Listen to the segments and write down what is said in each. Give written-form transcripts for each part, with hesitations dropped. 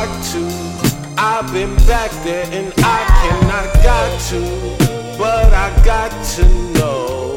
to. I've been back there and I cannot got to, but I got to know.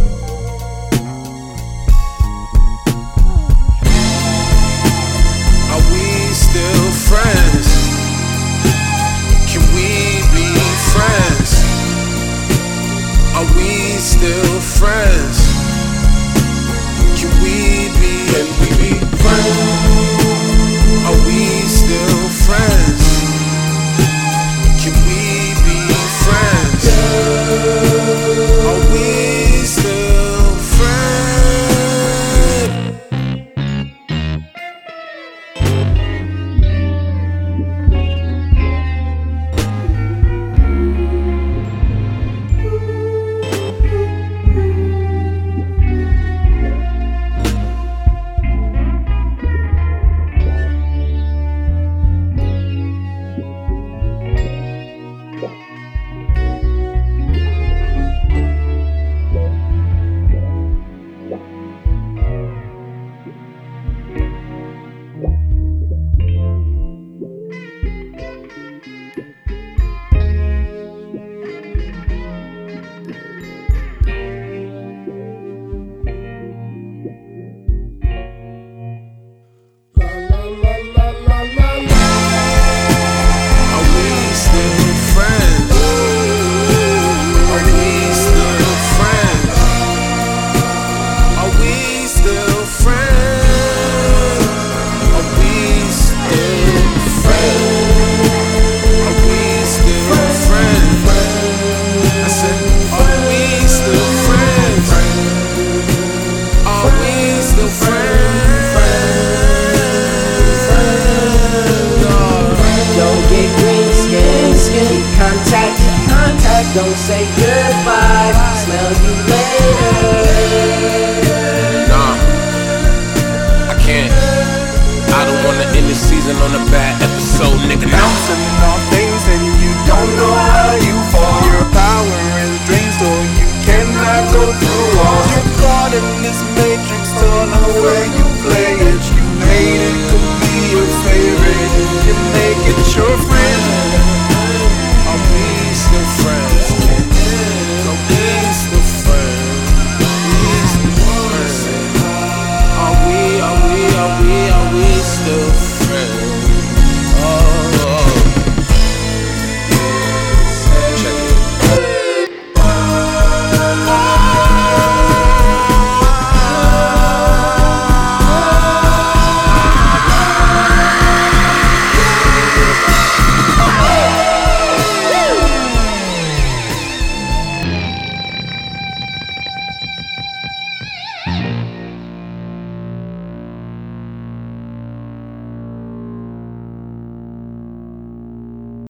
Are we still friends? Can we be friends? Are we still friends? Can we be friends? Are we still friends? Can we be friends? Are we still friends? Don't say goodbye, smell you later. Nah, I can't. I don't wanna end the season on a bad episode, nigga. Bouncing off things and you don't know how you fall. Your power